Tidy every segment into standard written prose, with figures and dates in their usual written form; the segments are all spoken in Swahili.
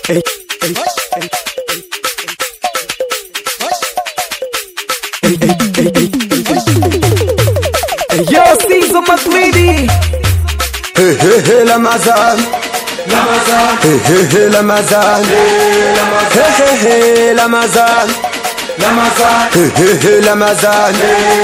Yo, Caesar McLeedy. Hey, hey, hey, Lamazan. Hey, hey, hey, Lamazan. Hey, hey, hey, Lamazan. Hey, hey, hey, Lamazan.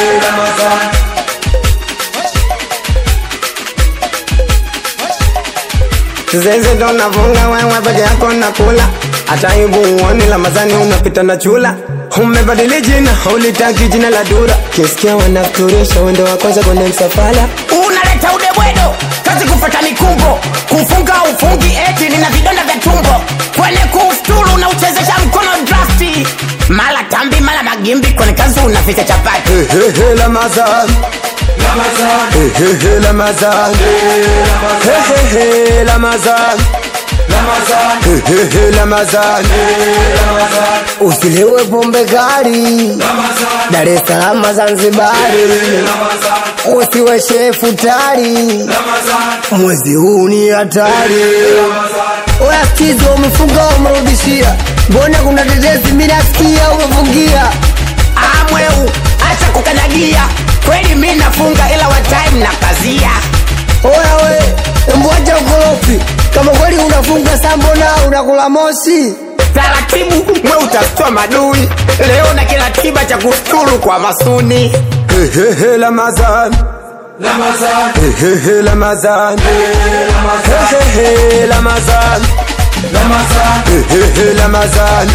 Zenze ndo navunga wewe peke yako nakula. Hata hivu uone Lamazani unapita na chula. Umebadili jina, ulitaki jina la dura. Kisikia wanakuturisha wendo wa kwanza kwenye msafala. Unaleta udebwedo, kazi kufata mikumbo. Kufunga ufungi eti nina vidonda vya tumbo. Kwenye kufuturu na uchezesha mkono drafti. Mala tambi, mala magimbi, kwenye kazi unaficha chapati. Hey, hey, hey, Lamazan. Hey, hey, hey, Lamazan. Hey, hey, hey, Lamazan. Hey, hey, hey, Lamazan. Usilewe pombe kali Dar es Salaam Zanzibari. Usiwe shefu tari, mwezi huu ni hatari. Oya Skizo umefunga umerudishia. Mbona kuna tetesi mimi nasikia umefungia. Amweu, acha kukanyagia. Kweli mimi nafunga ila wa time na kazia. Oya we, mbwacha ukorofi. Kama kweli unafunga sambona unakula moshi. Taratibu, mwe utastoa madui. Leo na kila tiba cha kusturu kwa masuni. Hey, hey, hey, Lamazan. Hey, hey, hey, Lamazan. Hey, hey, hey, Lamazan. Hey, hey, hey, Lamazan.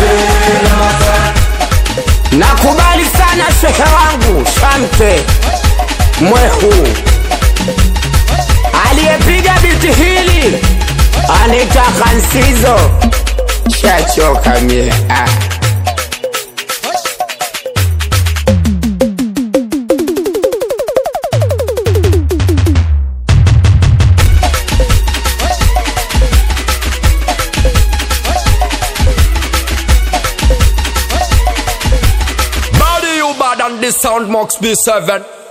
Nakubali sana shehe wangu Shante Mwehu. Aliyepiga biti hili anitaka Nsizo. Shachoka mie Body you bad and the sound Mox B7.